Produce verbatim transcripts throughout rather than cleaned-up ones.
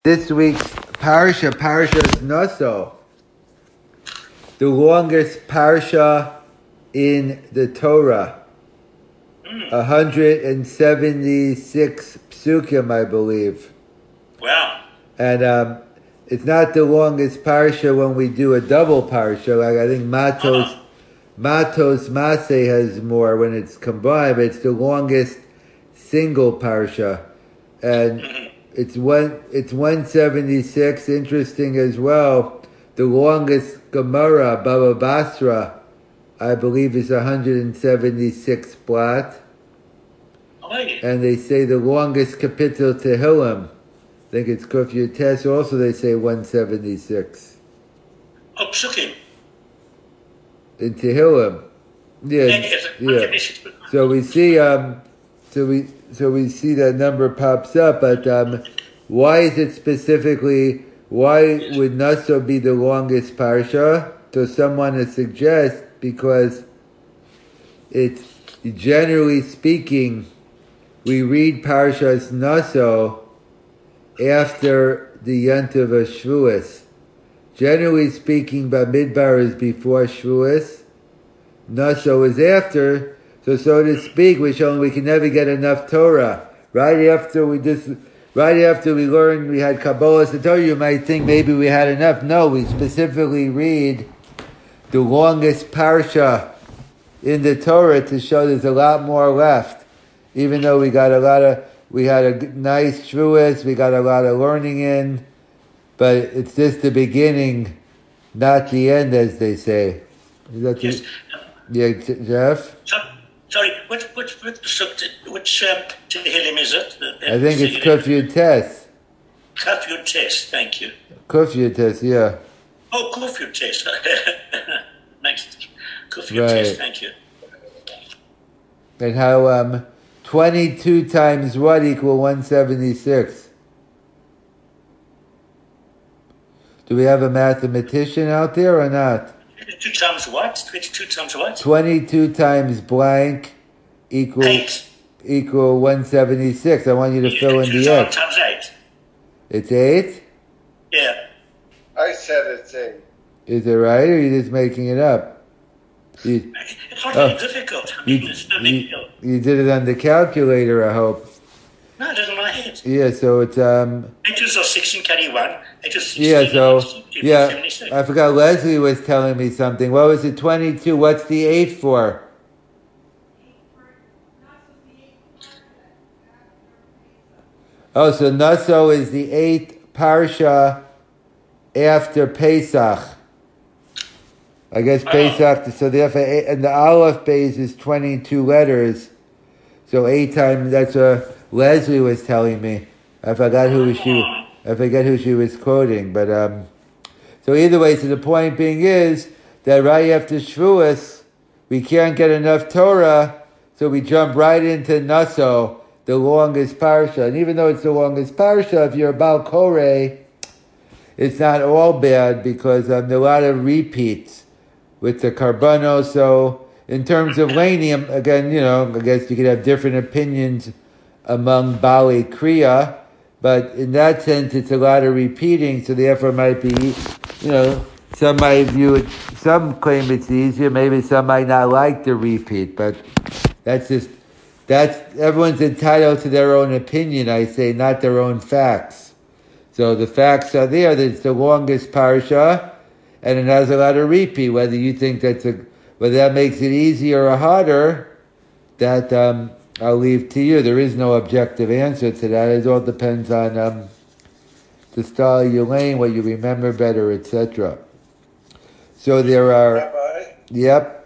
This week's parsha, Parshas Naso, the longest parsha in the Torah. Mm. one hundred seventy-six psukim, I believe. Wow. And um, it's not the longest parsha when we do a double parsha. Like I think Matos, Uh-huh. Matos Maseh has more when it's combined, but it's the longest single parsha. And Mm-hmm. It's one. It's one seventy six. Interesting as well. The longest Gemara, Baba Basra, I believe, is one hundred seventy six blat. Oh, yeah. And they say the longest kapitel Tehillim, I think it's Kuf Yutes. Also, they say one seventy six Oh, psukim. in Tehillim. Yeah, Yes, yeah. So we see. Um, so we. So we see that number pops up, but um, why is it specifically, why would Naso be the longest parsha? So someone to suggest, because it's, generally speaking, we read Parshas Naso after the Yontiv of Shavuos. Generally speaking, Bamidbar is before Shavuos. Naso is after. So, so to speak, we show we can never get enough Torah. Right after we just, right after we learned we had Kabbalah to Torah, you might think maybe we had enough. No, we specifically read the longest parsha in the Torah to show there's a lot more left. Even though we got a lot of, we had a nice Shavuos, we got a lot of learning in, but it's just the beginning, not the end, as they say. Is that Yes. the, yeah, Jeff? So, sorry, which which which psuk, which um, Tehillim is it? The, the, I think it's Kuf Yutes. Kuf Yutes, thank you. Kuf Yutes, yeah. Oh, Kuf Yutes. Next, Kuf Right. Yutes, thank you. And how um, twenty-two times what equal one seventy-six? Do we have a mathematician out there or not? Two times what? Twenty-two times what? twenty-two times blank equal Eight. equal one seventy-six. I want you to fill in Two the times X. times eight. It's eight? Yeah. I said it's eight. Is it right, or are you just making it up? You, It's not Oh. really difficult. I mean, you, it's no big you, deal. you did it on the calculator, I hope. No, it doesn't my head. Yeah, so it's um Eight is sixteen carry one. Eight is sixteen. yeah, so and yeah, seventy-six. I forgot Leslie was telling me something. What was it, twenty-two? What's the eight for? Oh, so Naso is the eighth parsha after Pesach. I guess Oh. Pesach, so therefore, eight- and the Aleph base is twenty-two letters. So eight times, that's what Leslie was telling me. I forgot who she, I forget who she was quoting, but um, so either way, so the point being is that right after Shavuos, we can't get enough Torah, so we jump right into Naso, the longest parsha. And even though it's the longest parsha, if you're about Koreh, it's not all bad because um, there are a lot of repeats with the Karbono. So in terms of Lanium, again, you know, I guess you could have different opinions among Bali Kriya, but in that sense, it's a lot of repeating, so therefore it might be, you know, some might view it, some claim it's easier, maybe some might not like the repeat, but that's just, that's, everyone's entitled to their own opinion, I say, not their own facts. So the facts are there, that it's the longest parsha, and it has a lot of repeat, whether you think that's a, whether that makes it easier or harder, that, um, I'll leave to you. There is no objective answer to that. It all depends on um, the style you lane, what you remember better, et cetera. So there are. Rabbi, Yep.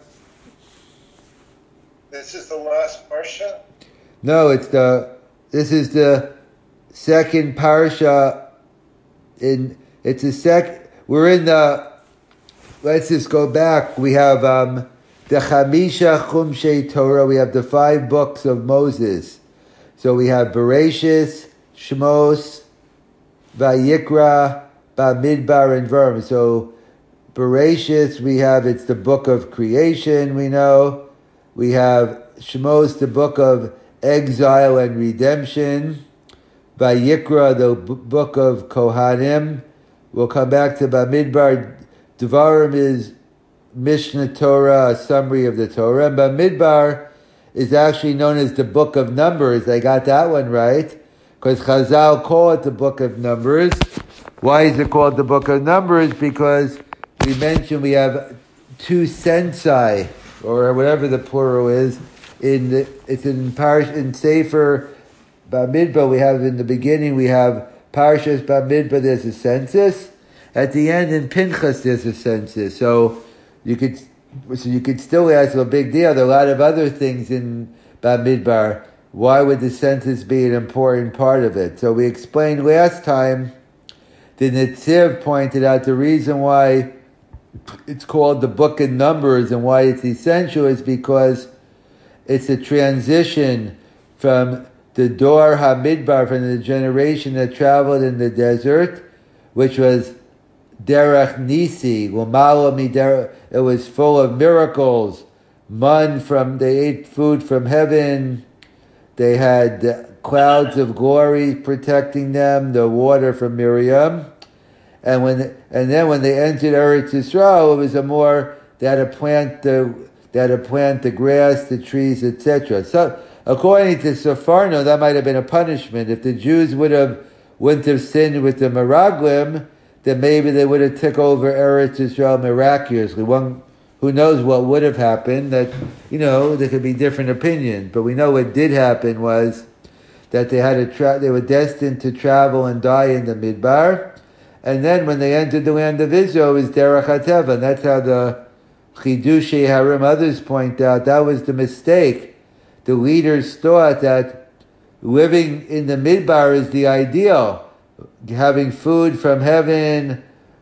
this is the last parsha? No, it's the. This is the second parsha. In it's a sec. We're in the. Let's just go back. We have. Um, The Chamisha Chumshei Torah, we have the five books of Moses. So we have Bereshis, Shmos, Vayikra, Bamidbar, and Verm. So Bereshis, we have, it's the book of creation, we know. We have Shmos, the book of exile and redemption. Vayikra, the b- book of Kohanim. We'll come back to Bamidbar. Devarim is Mishnah Torah, a summary of the Torah. And Bamidbar is actually known as the book of Numbers. I got that one right, because Chazal call it the book of Numbers. Why is it called the book of Numbers? Because we mentioned we have two sensai, or whatever the plural is, in the, it's in Parish, in Sefer Bamidbar, we have in the beginning, we have Parashas Bamidbar, there's a census. At the end, in Pinchas, there's a census. So you could, so you could still ask, well, big deal, there are a lot of other things in Bamidbar. Why would the census be an important part of it? So we explained last time, the Netziv pointed out the reason why it's called the Book of Numbers and why it's essential is because it's a transition from the Dor HaMidbar, from the generation that traveled in the desert, which was Derech Nisi, it was full of miracles, man from, they ate food from heaven, they had clouds of glory protecting them, the water from Miriam. And when and then when they entered Eretz Yisrael, it was a more, they had to plant the they had to plant the grass, the trees, et cetera. So according to Sefarno, that might have been a punishment. If the Jews would have wouldn't have sinned with the Meraglim, then maybe they would have took over Eretz Yisrael miraculously. One who knows what would have happened? That, you know, there could be different opinions, but we know what did happen was that they had to tra- they were destined to travel and die in the Midbar. And then when they entered the land of Israel, it was Derech HaTeva. And that's how the Chidushei Harim, others point out, that was the mistake. The leaders thought that living in the Midbar is the ideal. Having food from heaven,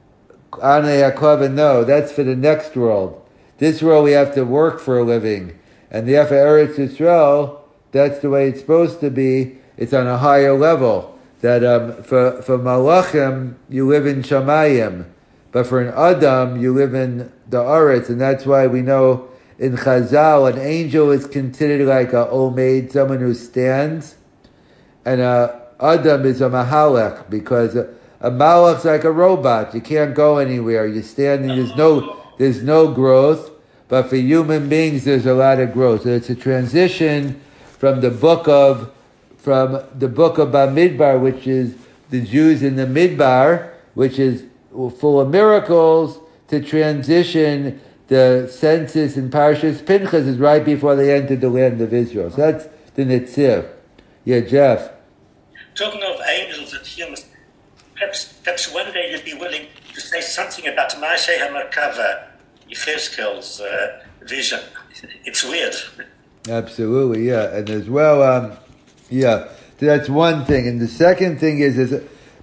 Anei HaKov, no, that's for the next world. This world we have to work for a living. And the Eretz Yisrael, that's the way it's supposed to be. It's on a higher level. That um, for for Malachim you live in Shamayim, but for an Adam you live in the Aretz, and that's why we know in Chazal an angel is considered like a Omeid, someone who stands, and a Adam is a Mahalach, because a, a Malach's like a robot. You can't go anywhere. You're standing. There's no there's no growth, but for human beings there's a lot of growth. So it's a transition from the book of from the book of Bamidbar, which is the Jews in the Midbar, which is full of miracles, to transition the census in Parashas Pinchas is right before they entered the land of Israel. So that's the Netziv. Yeah, Jeff. Talking of angels and humans, perhaps, perhaps one day you'd be willing to say something about Moshe HaMerkava, Yechezkel's uh, vision. It's weird. Absolutely, yeah. And as well, um, yeah, so that's one thing. And the second thing is, is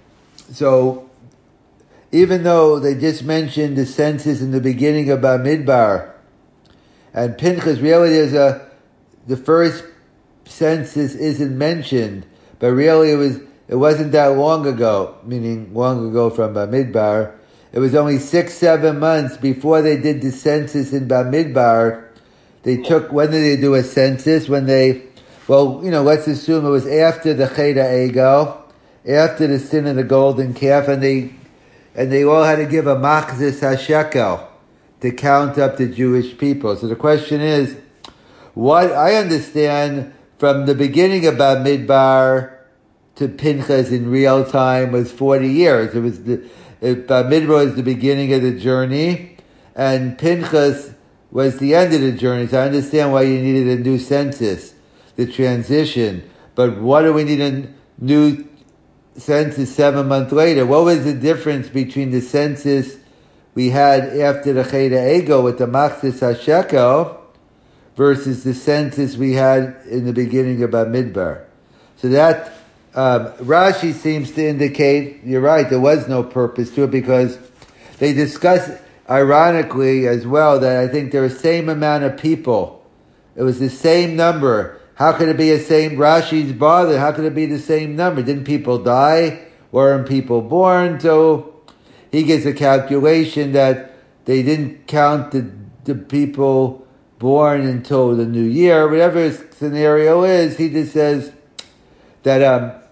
so even though they just mentioned the census in the beginning of Bamidbar, and Pinchas, really there's a, the first census isn't mentioned, but really it was, it wasn't that long ago, meaning long ago from Bamidbar. It was only six, seven months before they did the census in Bamidbar. They took, when did they do a census? When they, well, you know, let's assume it was after the Chet HaEgel, after the sin of the golden calf, and they, and they all had to give a machzis hashekel to count up the Jewish people. So the question is, what I understand from the beginning of Bamidbar to Pinchas in real time was forty years. It was the, it, Bamidbar was the beginning of the journey, and Pinchas was the end of the journey. So I understand why you needed a new census, the transition. But what do we need a new census seven months later? What was the difference between the census we had after the Chet HaEgel with the Machzis HaShekel versus the census we had in the beginning of Bamidbar? So that, um, Rashi seems to indicate, you're right, there was no purpose to it, because they discuss, ironically as well, that I think there are the same amount of people. It was the same number. How could it be the same? Rashi's bothered. How could it be the same number? Didn't people die? Weren't people born? So he gives a calculation that they didn't count the, the people born until the new year. Whatever his scenario is, he just says that um,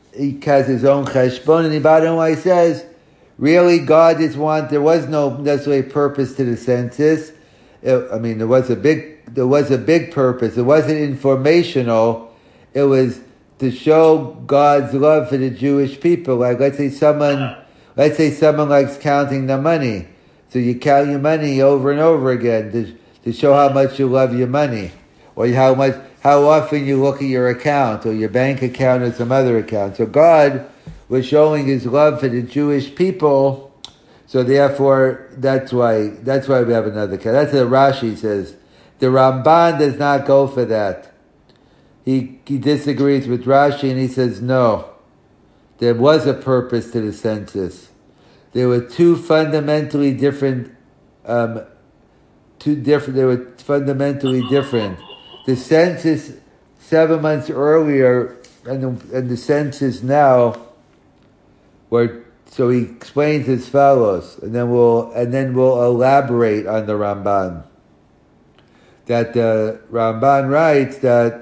he has his own cheshbon, and the bottom line says, really, God just want, there was no necessarily purpose to the census. It, I mean, there was a big, there was a big purpose. It wasn't informational. It was to show God's love for the Jewish people. Like, let's say someone, let's say someone likes counting the money. So you count your money over and over again to, to show how much you love your money. Or how much, how often you look at your account, or your bank account, or some other account. So God was showing his love for the Jewish people, so therefore, that's why, that's why we have another count. That's what Rashi says. The Ramban does not go for that. He, he disagrees with Rashi, and he says, no, there was a purpose to the census. There were two fundamentally different, um, two different, they were fundamentally different. The census seven months earlier and the, and the census now were, so he explains as follows, and then we'll and then we'll elaborate on the Ramban. That the uh, Ramban writes that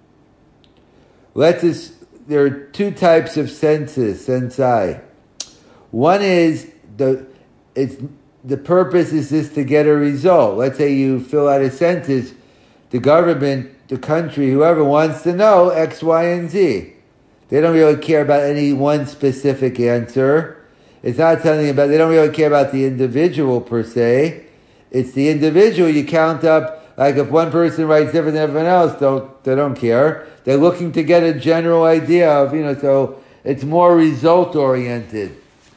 let's just, there are two types of census, censai. One is the it's the purpose is just to get a result. Let's say you fill out a census. The government, the country, whoever wants to know X, Y, and Z. They don't really care about any one specific answer. It's not something about, they don't really care about the individual per se. It's the individual you count up, like if one person writes different than everyone else, don't, they don't care. They're looking to get a general idea of, you know, so it's more result oriented.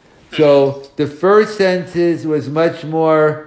So the first census was much more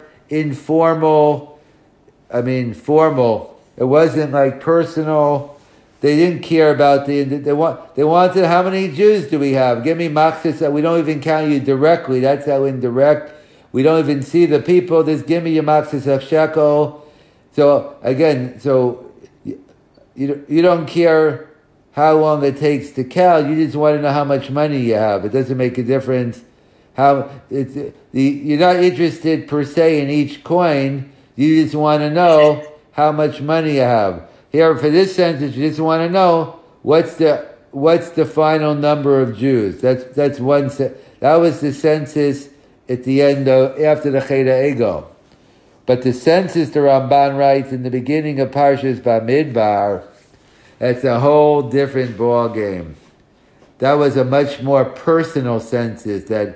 informal, I mean formal. It wasn't like personal. They didn't care about the, they want, they wanted, how many Jews do we have? Give me machzis. We don't even count you directly. That's how indirect. We don't even see the people. Just give me your machzis of shekel. So again, so you, you, you don't care how long it takes to count. You just want to know how much money you have. It doesn't make a difference how, it's, the, you're not interested per se in each coin. You just want to know how much money you have. Here, for this census, you just want to know what's the what's the final number of Jews. That's that's one. That was the census at the end of after the Cheda Ego. But the census, the Ramban writes in the beginning of Parshas Bamidbar, that's a whole different ball game. That was a much more personal census. That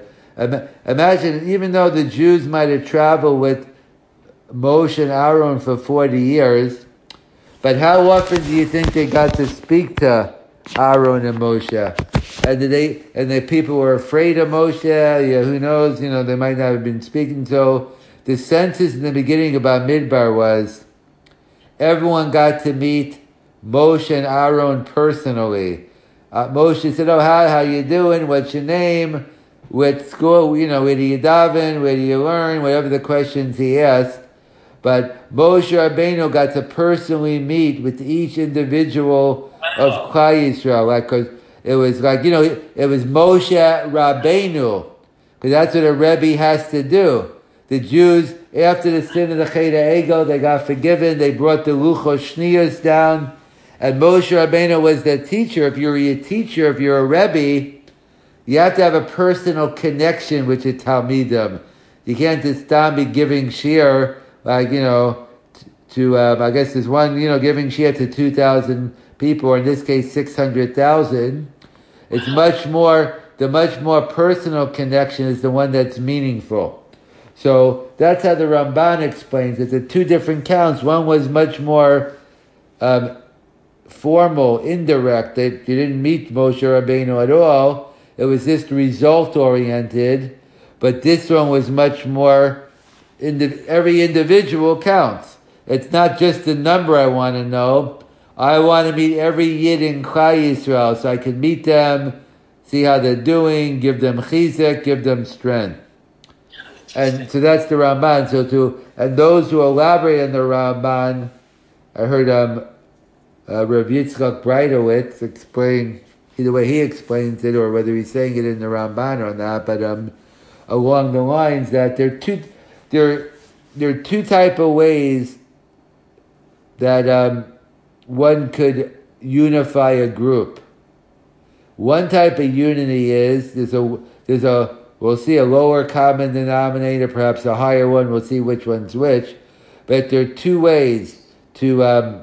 imagine, even though the Jews might have traveled with Moshe and Aaron for forty years, but how often do you think they got to speak to Aaron and Moshe? And did they, and the people were afraid of Moshe? Yeah, who knows? You know, they might not have been speaking. So the census in the beginning about Midbar was everyone got to meet Moshe and Aaron personally. Uh, Moshe said, "Oh, how how you doing? What's your name? What school? You know, where do you daven? Where do you learn? Whatever the questions he asked." But Moshe Rabbeinu got to personally meet with each individual of Klal Yisrael, like, cause it was like, you know, it was Moshe Rabbeinu, because that's what a Rebbe has to do. The Jews, after the sin of the Cheda Ego, they got forgiven. They brought the Luchos Shniyos down, and Moshe Rabbeinu was the teacher. If you're a teacher, if you're a Rebbe, you have to have a personal connection with your Talmidim. You can't just stop be giving shiur. Like, you know, to, um, I guess there's one, you know, giving share to two thousand people, or in this case, six hundred thousand. It's much more, the much more personal connection is the one that's meaningful. So that's how the Ramban explains it. The two different counts. One was much more um, formal, indirect. They, you didn't meet Moshe Rabbeinu at all. It was just result-oriented. But this one was much more, Indi- every individual counts. It's not just the number I want to know. I want to meet every Yid in Klal Yisrael so I can meet them, see how they're doing, give them chizek, give them strength. And so that's the Ramban. So to and those who elaborate on the Ramban, I heard um, uh, Rav Yitzchak Breitowitz explain either way he explains it or whether he's saying it in the Ramban or not. But um, along the lines that there are two. There, there are two type of ways that um, one could unify a group. One type of unity is there's a there's a we'll see a lower common denominator, perhaps a higher one. We'll see which one's which. But there are two ways to um,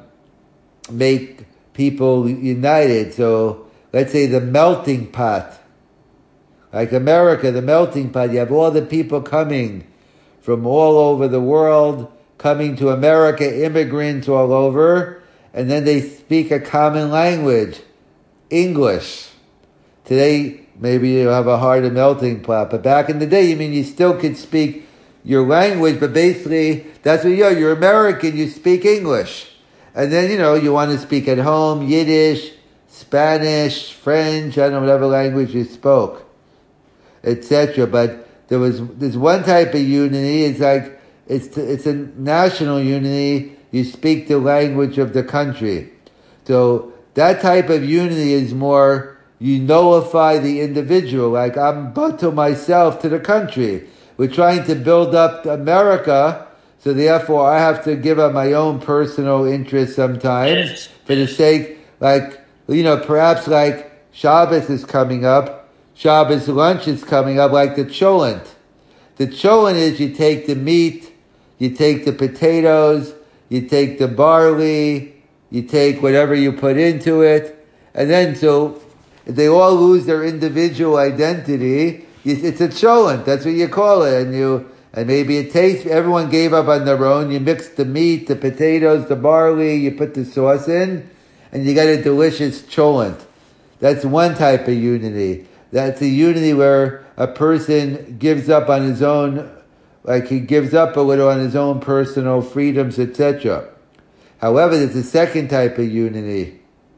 make people united. So let's say the melting pot, like America, the melting pot. You have all the people coming from all over the world, coming to America, immigrants all over, and then they speak a common language, English. Today, maybe you have a harder melting pot, but back in the day, you mean you still could speak your language, but basically, that's what you are. You're American, you speak English. And then, you know, you want to speak at home, Yiddish, Spanish, French, I don't know, whatever language you spoke, et cetera. But there was, there's one type of unity, it's like, it's, it's a national unity, you speak the language of the country. So, that type of unity is more, you nullify the individual, like I'm batel myself to the country. We're trying to build up America, so therefore I have to give up my own personal interest sometimes Yes. for the sake, like, you know, perhaps like Shabbos is coming up, Shabbos lunch is coming up, like the cholent. The cholent is you take the meat, you take the potatoes, you take the barley, you take whatever you put into it, and then so if they all lose their individual identity, it's a cholent. That's what you call it. And you, and maybe it tastes, everyone gave up on their own. You mix the meat, the potatoes, the barley, you put the sauce in, and you get a delicious cholent. That's one type of unity. That's a unity where a person gives up on his own, like he gives up a little on his own personal freedoms, et cetera. However, there's a second type of unity.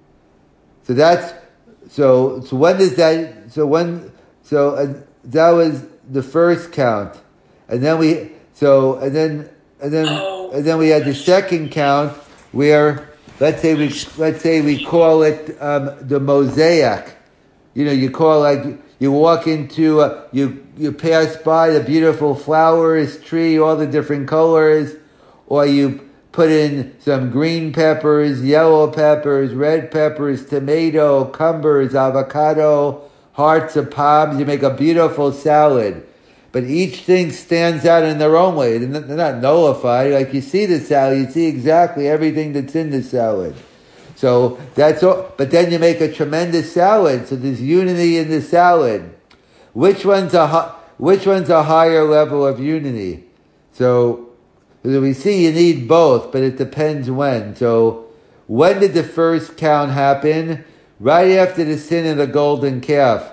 So that's, So, so when does that, so when, so uh, that was the first count. And then we, so, and then, and then, Oh. and then we had the second count where, let's say we, let's say we call it, um, the mosaic. You know, you call like, you walk into, uh, you, you pass by the beautiful flowers, tree, all the different colors, or you put in some green peppers, yellow peppers, red peppers, tomato, cumbers, avocado, hearts of palms. You make a beautiful salad. But each thing stands out in their own way. They're not, they're not nullified. Like you see the salad, you see exactly everything that's in the salad. So that's all. But then you make a tremendous salad. So there's unity in the salad. Which one's a, which one's a higher level of unity? So, so we see you need both, but it depends when. So when did the first count happen? Right after the sin of the golden calf.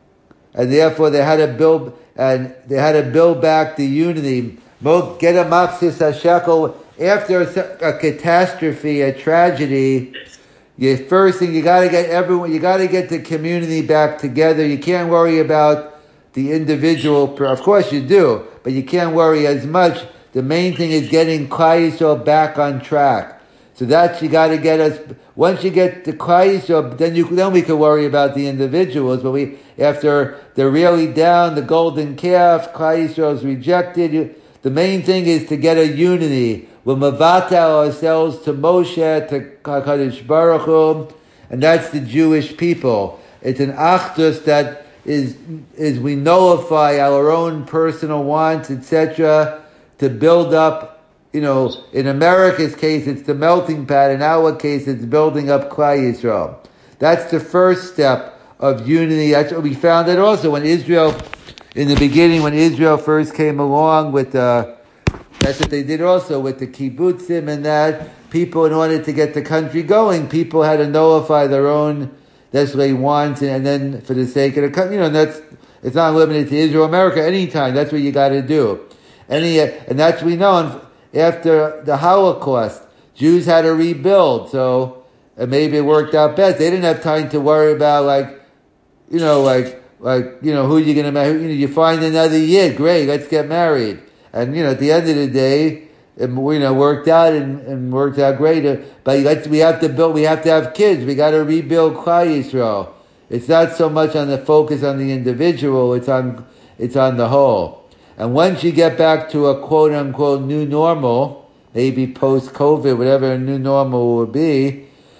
And therefore they had to build, and they had to build back the unity. Get a machzis hashekel. After a, a catastrophe, a tragedy, you first thing, you gotta get everyone, you gotta get the community back together. You can't worry about the individual, of course you do, but you can't worry as much. The main thing is getting Klal Yisrael back on track. So that's, you gotta get us, once you get the Klal Yisrael, then you, then we can worry about the individuals, but we, after they're really down, the golden calf, Klal Yisrael is rejected, you, the main thing is to get a unity. We'll mavatal ourselves to Moshe, to HaKadosh Baruch Hu, and that's the Jewish people. It's an achdus that is, is we nullify our own personal wants, et cetera, to build up, you know, in America's case, it's the melting pot. In our case, it's building up Klal Yisrael. That's the first step of unity. That's what we found it also when Israel, in the beginning, when Israel first came along with, uh, that's what they did also with the kibbutzim and that. People, in order to get the country going, people had to nullify their own, that's what they want, and then for the sake of the country, you know, that's, it's not limited to Israel, America, anytime, that's what you gotta do. Any, and that's we know after the Holocaust, Jews had to rebuild, so and maybe it worked out best. They didn't have time to worry about like, you know, like like you know who you gonna marry. You know, you find another Yid, great, let's get married. And you know, at the end of the day, it, you know, worked out and, and worked out great. But let's, we have to build, we have to have kids. We got to rebuild Klal Yisrael. It's not so much on the focus on the individual. It's on it's on the whole. And once you get back to a quote-unquote new normal, maybe post-COVID, whatever a new normal will be,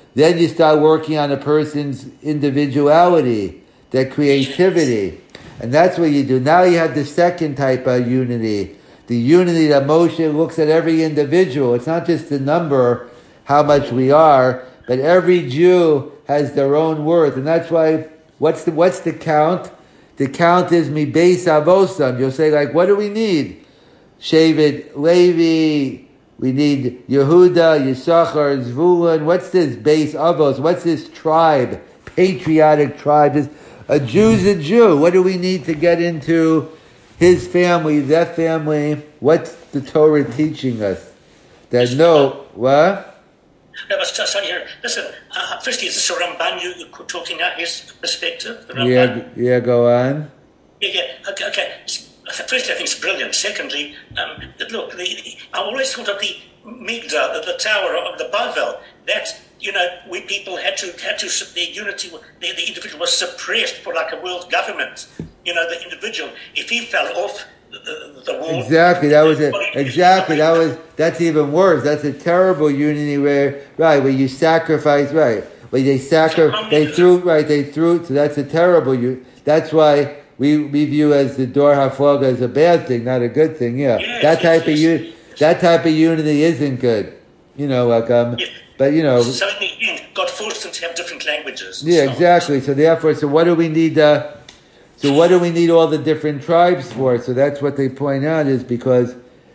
then you start working on a person's individuality, their creativity. And that's what you do. Now you have the second type of unity. The unity that Moshe looks at every individual. It's not just the number, how much we are, but every Jew has their own worth. And that's why, what's the what's the count? The count is mi beis avosam. You'll say, like, what do we need? Shevet Levi, we need Yehuda, Yisachar, Zvulun. What's this beis avos? What's this tribe? Patriotic tribe. This, a Jew's a Jew. What do we need to get into his family, that family? What's the Torah teaching us? That no, what? I was just on here. Listen, uh, firstly, is this a Ramban you, you're talking at his perspective? The Yeah, yeah, go on. Yeah, yeah, okay, okay. Firstly, I think it's brilliant. Secondly, um, look, the, the, I always thought of the Migdal, the, the tower of the Bavel. That, you know, we people had to, had to, the unity, the, the individual was suppressed for like a world government. You know, the individual, if he fell off the, the, the wall. Exactly, that was it. Exactly, that was, that's even worse. That's a terrible unity where, right, where you sacrifice, right, where they sacrifice, they threw, right, they threw, so that's a terrible, you. that's why we, we view as the Dor HaFloga as a bad thing, not a good thing, yeah. Yes, that type yes, of, yes, u- that type of unity isn't good. You know, like, um, yes. but you know. So in the end, God forced them to have different languages. Yeah, so. exactly. So therefore, so what do we need, uh, So what do we need all the different tribes for? So that's what they point out is because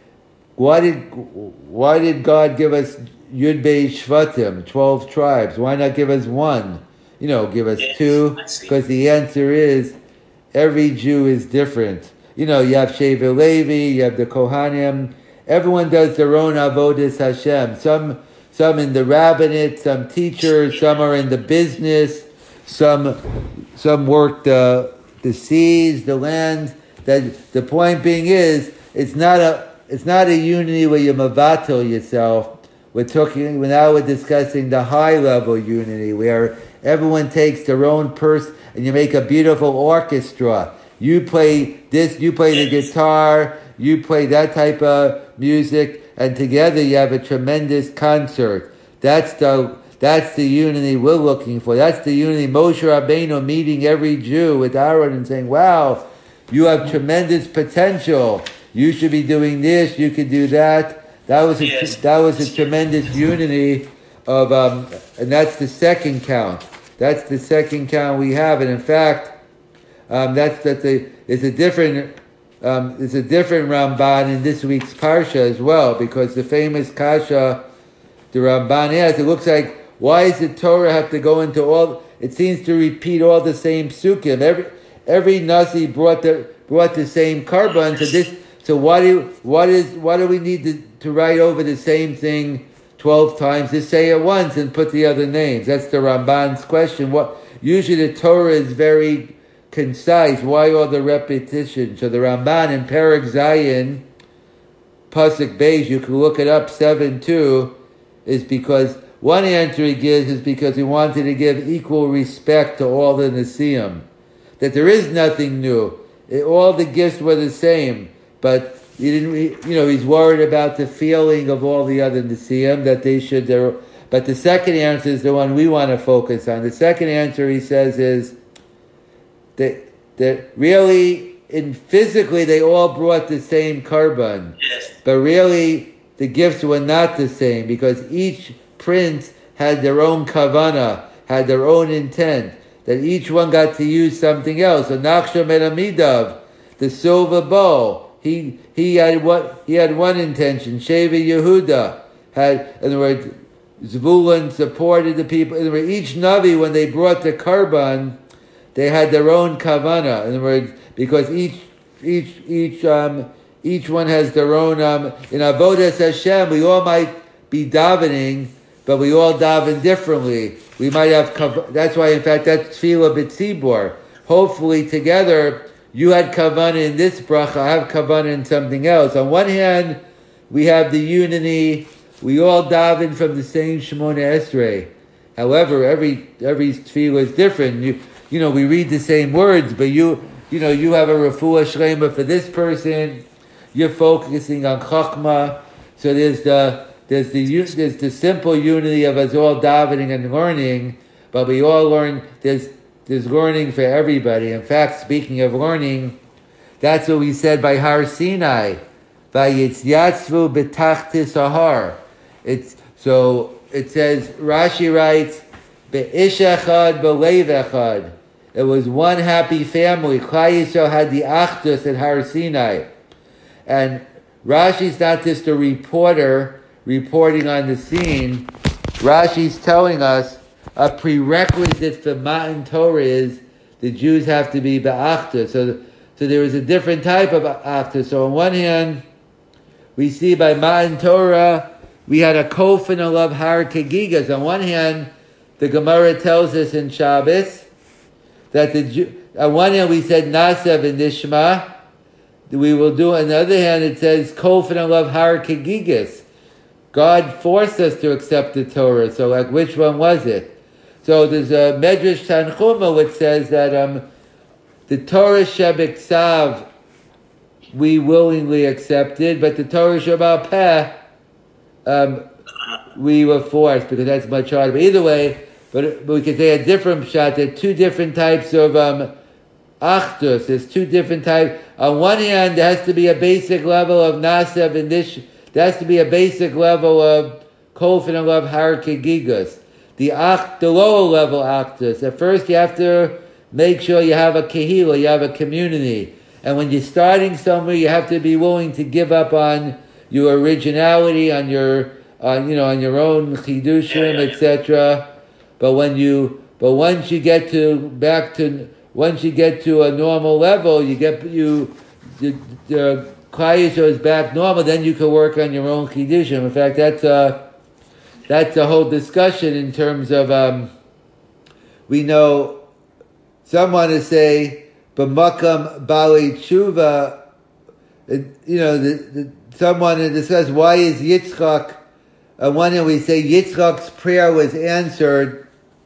why did why did God give us Yud Bey Shvatim, twelve tribes? Why not give us one? You know, give us yes, two? Because the answer is every Jew is different. You know, you have Shevet Levi, you have the Kohanim. Everyone does their own avodas Hashem. Some some in the rabbinate, some teachers, some are in the business, some some work the the seas, the lands. That the point being is, it's not a it's not a unity where you mavato yourself. We're talking now. We're discussing the high level unity where everyone takes their own purse and you make a beautiful orchestra. You play this, you play the guitar, you play that type of music, and together you have a tremendous concert. That's the That's the unity we're looking for. That's the unity Moshe Rabbeinu meeting every Jew with Aaron and saying, wow, you have tremendous potential. You should be doing this, you could do that. That was a, yes. that was a tremendous unity of, um, and that's the second count. That's the second count we have. And in fact, um, that's that the, it's a different, um, it's a different Ramban in this week's Parsha as well, because the famous Kasha, the Ramban has, it looks like, why does the Torah have to go into all? It seems to repeat all the same psukim. Every every Nasi brought the brought the same carbon. So this. So why do what is why do we need to, to write over the same thing twelve times? Just say it once and put the other names. That's the Ramban's question. What usually the Torah is very concise. Why all the repetition? So the Ramban in Perek Zayin, Pasuk Beis, you can look it up seven two, is because. One answer he gives is because he wanted to give equal respect to all the Nesiim. That there is nothing new. It, all the gifts were the same. But he didn't, you know, he's worried about the feeling of all the other Nesiim, that they should, but the second answer is the one we want to focus on. The second answer he says is that, that really, in physically, they all brought the same carbon. Yes. But really, the gifts were not the same because each prince had their own kavana, had their own intent, that each one got to use something else. So Nachshon ben Amidav, the silver bowl, he he had what he had one intention. Shevet Yehuda had, in other words, Zvulun supported the people. In other words, each Navi, when they brought the carbon, they had their own kavana. In other words, because each each each um each one has their own um in avodas Hashem. We all might be davening, but we all daven differently. We might have, that's why in fact that's Tefillah B'tzibor. Hopefully together, you had kavanah in this bracha, I have kavanah in something else. On one hand, we have the unity, we all daven from the same Shemona Esrei. However, every every tefillah is different. You you know, we read the same words, but you you know, you have a refuah shlema for this person, you're focusing on chachma, so there's the there's the there's the simple unity of us all davening and learning, but we all learn. There's there's learning for everybody. In fact, speaking of learning, that's what we said by Har Sinai. Vayityatzvu betachtis ahar. It's so it says. Rashi writes, Be'ish echad belev echad. It was one happy family. Klal Yisrael had the Achdus at Har Sinai. And Rashi's not just a reporter reporting on the scene. Rashi's telling us a prerequisite for Matan Torah is the Jews have to be Ba'achdus. So, so there is a different type of Achdus. So on one hand, we see by Matan Torah, we had a Kofen of Har Kegigas. On one hand, the Gemara tells us in Shabbos, that the Jew, on one hand we said Nasev and Nishma, we will do. On the other hand, it says Kofen alav Har Kegigas. God forced us to accept the Torah. So, like, which one was it? So there's a Medrash Tanchuma which says that um, the Torah Shebiksav we willingly accepted, but the Torah Shebal Peh um, we were forced because that's much harder. But either way. But, but we could say a different shot. There are two different types of um, achdus. There's two different types. On one hand, there has to be a basic level of nasev and dish. There has to be a basic level of kofen and love har kegigas. The ach, the lower level achdus. At first, you have to make sure you have a kehila, you have a community. And when you're starting somewhere, you have to be willing to give up on your originality, on your, on you know, on your own chidushim, et cetera. But when you, but once you get to back to, once you get to a normal level, you get you, the the Klal Yisrael is back normal. Then you can work on your own chidushim. In fact, that's a that's a whole discussion in terms of um, we know some want to say b'makam bali tshuva. You know, the, the, some want to discuss why is Yitzchak. On one hand, we say Yitzchak's prayer was answered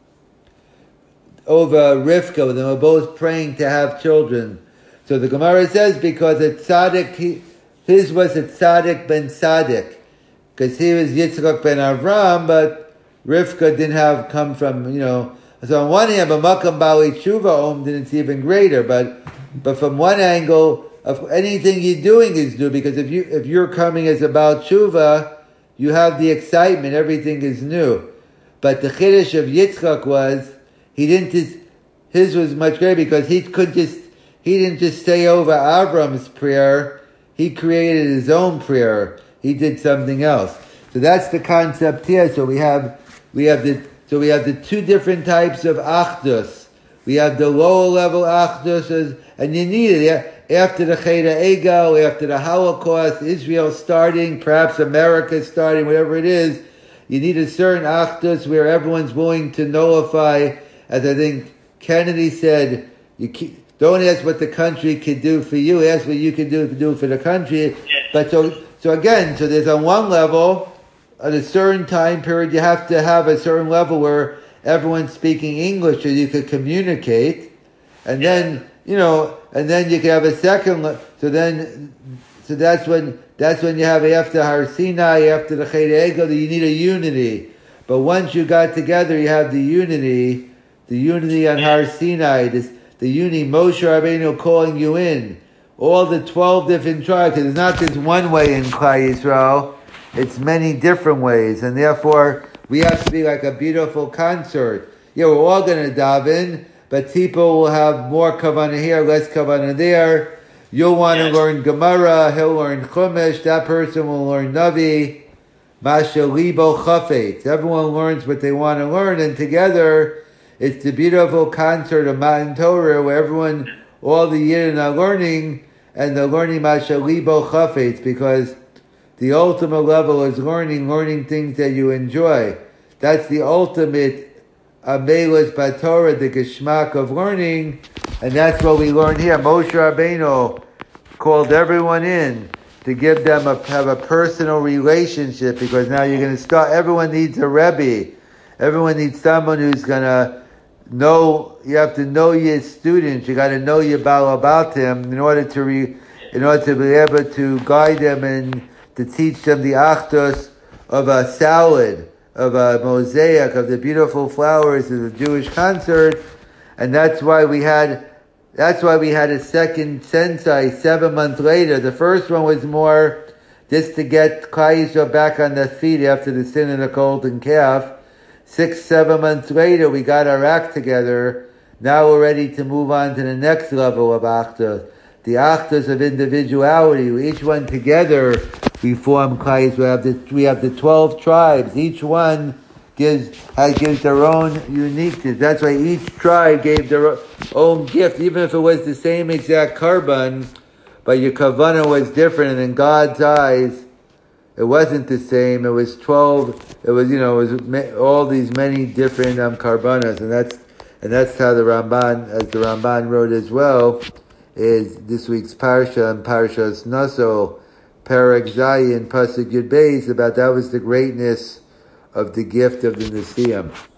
over Rivka. They were both praying to have children. So the Gemara says because a tzaddik, he, his was a tzaddik ben tzaddik, because he was Yitzchak ben Avram, but Rivka didn't have come from, you know. So on one hand, b'makam bali tshuva om, then it's even greater. But but from one angle, of anything you're doing is new, because if you if you're coming as about tshuva, you have the excitement, everything is new. But the chiddush of Yitzchak was, he didn't just, his was much greater because he could just, he didn't just stay over Avram's prayer, he created his own prayer. He did something else. So that's the concept here. So we have, we have the, so we have the two different types of achdus. We have the lower level achdus, and you need it. After the Cheda Egel, after the Holocaust, Israel starting, perhaps America starting, whatever it is, you need a certain achdus where everyone's willing to nullify, as I think Kennedy said, you keep, don't ask what the country can do for you, ask what you can do to do for the country. But so, so again, so there's on one level, at a certain time period, you have to have a certain level where everyone's speaking English so you could communicate, and then, you know, and then you can have a second. So then, so that's when that's when you have after Har Sinai, after the Cheda Egel, you need a unity. But once you got together, you have the unity, the unity on Har Sinai, this, the unity. Moshe Rabbeinu calling you in, all the twelve different tribes. Because it's not just one way in Klal Yisrael; it's many different ways, and therefore we have to be like a beautiful concert. Yeah, we're all going to daven. But people will have more kavanah here, less kavanah there. You'll want yes. to learn Gemara, he'll learn Chumash, that person will learn Navi. Masha libo chafetz. Everyone learns what they want to learn, and together it's the beautiful concert of Matan Torah where everyone, all the Yidden are learning, and they're learning Masha libo chafetz, because the ultimate level is learning, learning things that you enjoy. That's the ultimate Amelas Batorah, the geschmack of learning, and that's what we learn here. Moshe Rabbeinu called everyone in to give them a, have a personal relationship, because now you're going to start, everyone needs a Rebbe. Everyone needs someone who's going to know, you have to know your students, you got to know your Baal about them in order to re, in order to be able to guide them and to teach them the Achdus of a salad, of a mosaic, of the beautiful flowers of the Jewish concert, and that's why we had, that's why we had a second sensai seven months later. The first one was more just to get Klal Yisrael back on their feet after the sin of the golden calf. Six, seven months later, we got our act together. Now we're ready to move on to the next level of Achdus. The Achdus of individuality. Each one together, we form Klal Yisrael. We have the, we have the twelve tribes. Each one gives, has, gives their own uniqueness. That's why each tribe gave their own gift, even if it was the same exact carbon, but your kavanah was different, and in God's eyes, it wasn't the same. It was twelve. It was, you know, it was all these many different um, karbanas, and that's and that's how the Ramban, as the Ramban wrote as well, is this week's parsha and Parshas Naso, Perek Zayin, Pasuk Yud Beis, about that was the greatness of the gift of the Nesiim.